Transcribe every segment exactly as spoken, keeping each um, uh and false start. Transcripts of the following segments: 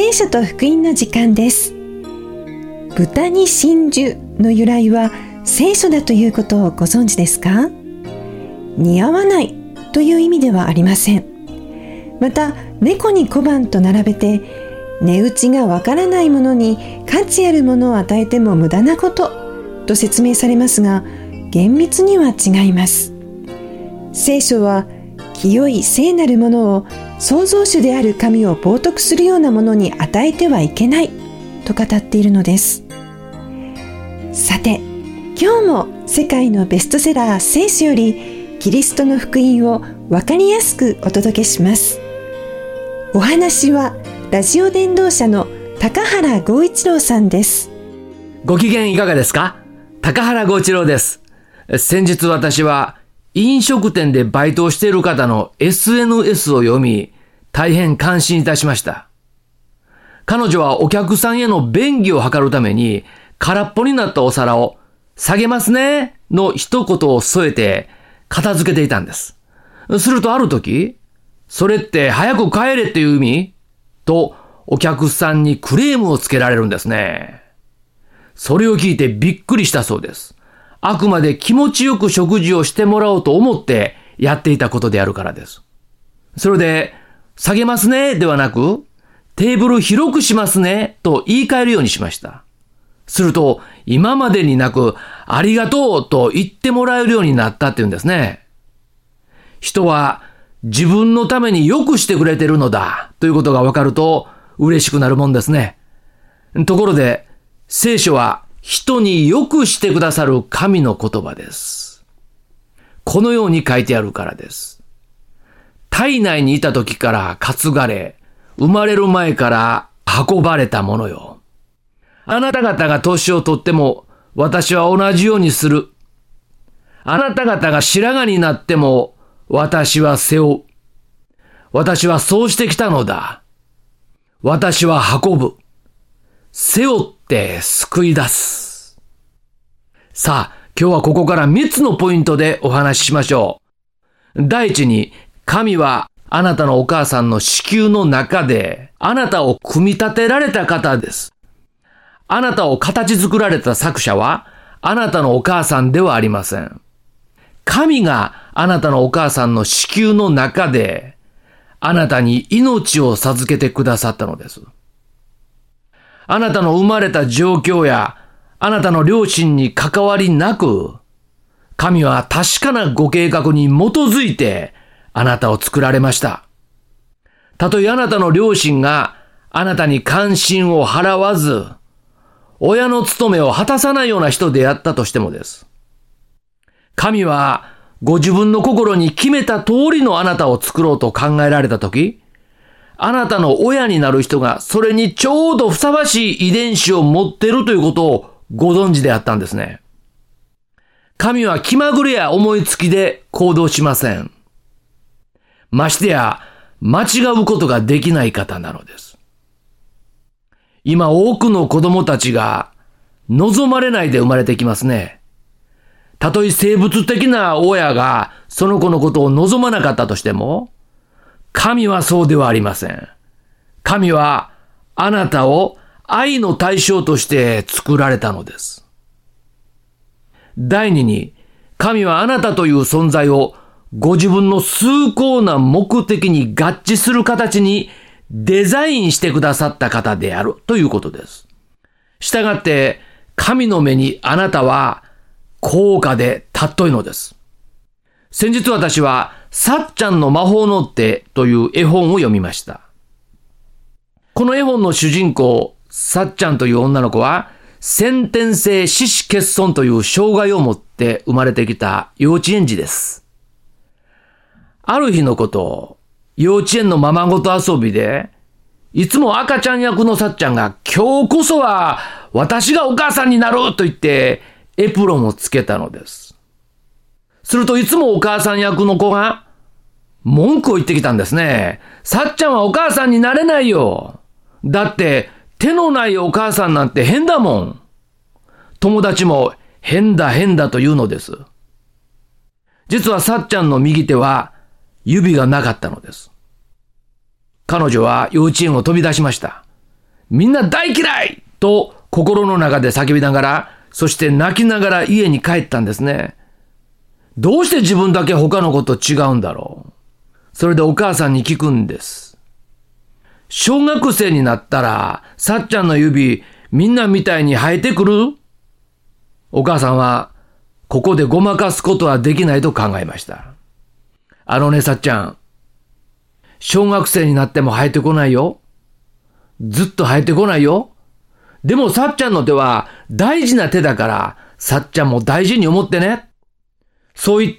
聖書と福音の時間です。豚に真珠の由来は聖書だということをご存知ですか？似合わないという意味ではありません。また、猫に小判と並べて値打ちがわからないものに価値あるものを与えても無駄なことと説明されますが、厳密には違います。聖書は清い聖なるものを創造主である神を冒涜するようなものに与えてはいけないと語っているのです。さて、今日も世界のベストセラー聖書よりキリストの福音をわかりやすくお届けします。お話はラジオ伝道者の高原剛一郎さんです。 ご機嫌いかがですか？高原剛一郎です。先日私は飲食店でバイトをしている方の エスエヌエス を読み、大変感心いたしました。彼女はお客さんへの便宜を図るために、空っぽになったお皿を下げますねの一言を添えて片付けていたんです。するとある時、それって早く帰れっていう意味？とお客さんにクレームをつけられるんですね。それを聞いてびっくりしたそうです。あくまで気持ちよく食事をしてもらおうと思ってやっていたことであるからです。それで、下げますねではなく、テーブル広くしますねと言い換えるようにしました。すると、今までになく、ありがとうと言ってもらえるようになったっていうんですね。人は自分のためによくしてくれてるのだということがわかると嬉しくなるもんですね。ところで、聖書は人によくしてくださる神の言葉です。このように書いてあるからです。体内にいた時から担がれ、生まれる前から運ばれたものよ。あなた方が年をとっても私は同じようにする。あなた方が白髪になっても私は背負う。私はそうしてきたのだ。私は運ぶ。背負って救い出す。さあ、今日はここからみっつのポイントでお話ししましょう。第一に、神はあなたのお母さんの子宮の中であなたを組み立てられた方です。あなたを形作られた作者はあなたのお母さんではありません。神があなたのお母さんの子宮の中であなたに命を授けてくださったのです。あなたの生まれた状況やあなたの両親に関わりなく、神は確かなご計画に基づいてあなたを作られました。たとえあなたの両親があなたに関心を払わず、親の務めを果たさないような人であったとしてもです。神はご自分の心に決めた通りのあなたを作ろうと考えられたとき、あなたの親になる人がそれにちょうどふさわしい遺伝子を持っているということをご存知であったんですね。神は気まぐれや思いつきで行動しません。ましてや間違うことができない方なのです。今多くの子供たちが望まれないで生まれてきますね。たとえ生物的な親がその子のことを望まなかったとしても、神はそうではありません。神はあなたを愛の対象として作られたのです。第二に、神はあなたという存在をご自分の崇高な目的に合致する形にデザインしてくださった方であるということです。したがって神の目にあなたは高価で尊いのです。先日私はさっちゃんの魔法の手という絵本を読みました。この絵本の主人公さっちゃんという女の子は先天性四肢欠損という障害を持って生まれてきた幼稚園児です。ある日のこと、幼稚園のままごと遊びで、いつも赤ちゃん役のさっちゃんが今日こそは私がお母さんになると言ってエプロンをつけたのです。するといつもお母さん役の子が文句を言ってきたんですね。さっちゃんはお母さんになれないよ。だって手のないお母さんなんて変だもん。友達も変だ変だと言うのです。実はさっちゃんの右手は指がなかったのです。彼女は幼稚園を飛び出しました。 みんな大嫌いと心の中で叫びながら、そして泣きながら家に帰ったんですね。どうして自分だけ他の子と違うんだろう。それでお母さんに聞くんです。小学生になったら、さっちゃんの指、みんなみたいに生えてくる？お母さんは、ここでごまかすことはできないと考えました。あのね、さっちゃん。小学生になっても生えてこないよ。ずっと生えてこないよ。でもさっちゃんの手は大事な手だから、さっちゃんも大事に思ってね。そう言って、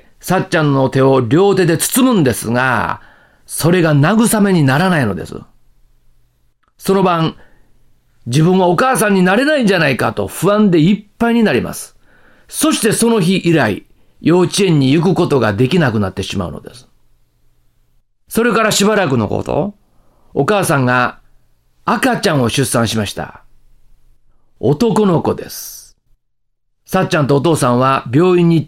さっちゃんの手を両手で包むんですが、それが慰めにならないのです。その晩、自分はお母さんになれないんじゃないかと不安でいっぱいになります。そしてその日以来、幼稚園に行くことができなくなってしまうのです。それからしばらくのこと、お母さんが赤ちゃんを出産しました。男の子です。さっちゃんとお父さんは病院に行って、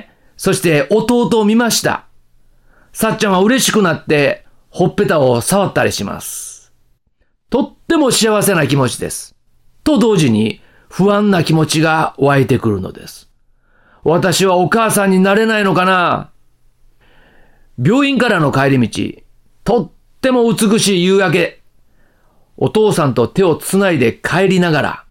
そして弟を見ました。さっちゃんは嬉しくなってほっぺたを触ったりします。とっても幸せな気持ちです。と同時に不安な気持ちが湧いてくるのです。私はお母さんになれないのかな？病院からの帰り道、とっても美しい夕焼け。お父さんと手をつないで帰りながら、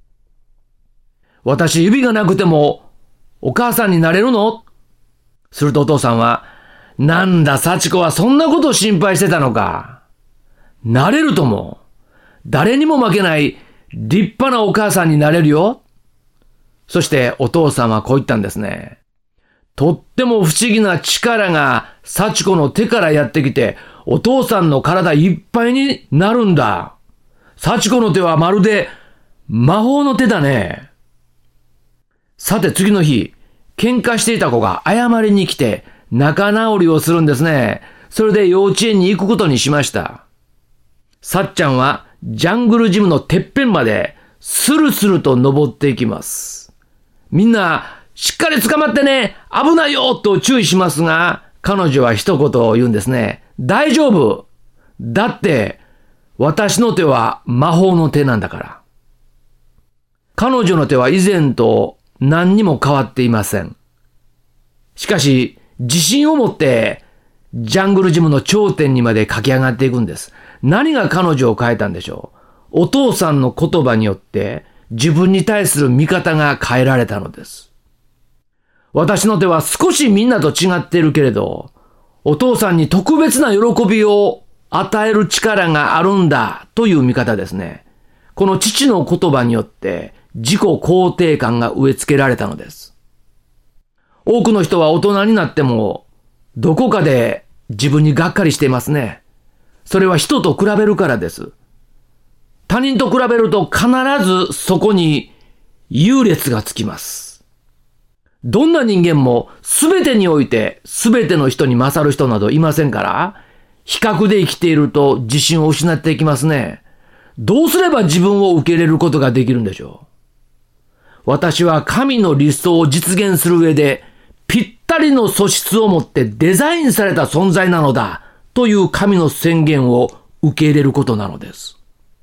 私指がなくてもお母さんになれるの？するとお父さんは、なんだ幸子はそんなことを心配してたのか。なれるとも。誰にも負けない立派なお母さんになれるよ。そしてお父さんはこう言ったんですね。とっても不思議な力が幸子の手からやってきて、お父さんの体いっぱいになるんだ。幸子の手はまるで魔法の手だね。さて次の日、喧嘩していた子が謝りに来て仲直りをするんですね。それで幼稚園に行くことにしました。さっちゃんはジャングルジムのてっぺんまでスルスルと登っていきます。みんなしっかり捕まってね、危ないよと注意しますが、彼女は一言を言うんですね。大丈夫。だって私の手は魔法の手なんだから。彼女の手は以前と何にも変わっていません。しかし自信を持ってジャングルジムの頂点にまで駆け上がっていくんです。何が彼女を変えたんでしょう。お父さんの言葉によって自分に対する見方が変えられたのです。私の手は少しみんなと違っているけれど、お父さんに特別な喜びを与える力があるんだという見方ですね。この父の言葉によって自己肯定感が植え付けられたのです。多くの人は大人になってもどこかで自分にがっかりしていますね。それは人と比べるからです。他人と比べると必ずそこに優劣がつきます。どんな人間も全てにおいて全ての人に勝る人などいませんから、比較で生きていると自信を失っていきますね。どうすれば自分を受け入れることができるんでしょう。私は神の理想を実現する上でぴったりの素質を持ってデザインされた存在なのだという神の宣言を受け入れることなのです。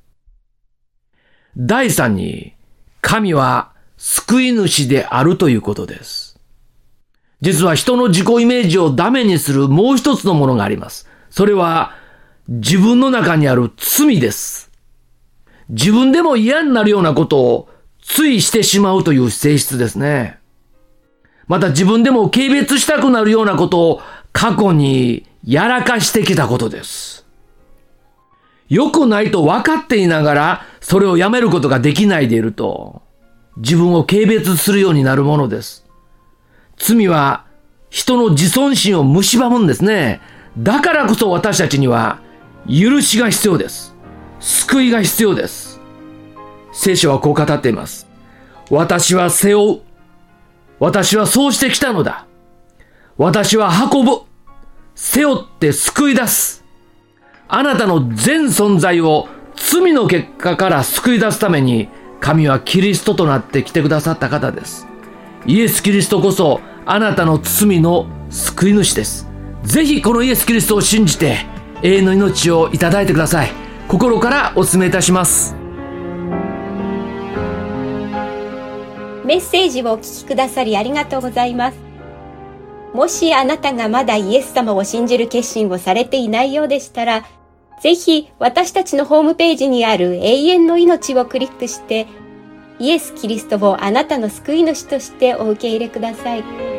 第三に、神は救い主であるということです。実は人の自己イメージをダメにするもう一つのものがあります。それは自分の中にある罪です。自分でも嫌になるようなことをついしてしまうという性質ですね。また自分でも軽蔑したくなるようなことを過去にやらかしてきたことです。良くないと分かっていながらそれをやめることができないでいると自分を軽蔑するようになるものです。罪は人の自尊心を蝕むんですね。だからこそ私たちには許しが必要です。救いが必要です。聖書はこう語っています。私は背負う。私はそうしてきたのだ。私は運ぶ。背負って救い出す。あなたの全存在を罪の結果から救い出すために神はキリストとなって来てくださった方です。イエス・キリストこそあなたの罪の救い主です。ぜひこのイエス・キリストを信じて永遠の命をいただいてください。 心からお勧めいたします。 メッセージをお聞きくださりありがとうございます。もしあなたがまだイエス様を信じる決心をされていないようでしたら、ぜひ私たちのホームページにある永遠の命をクリックして、イエス・キリストをあなたの救い主としてお受け入れください。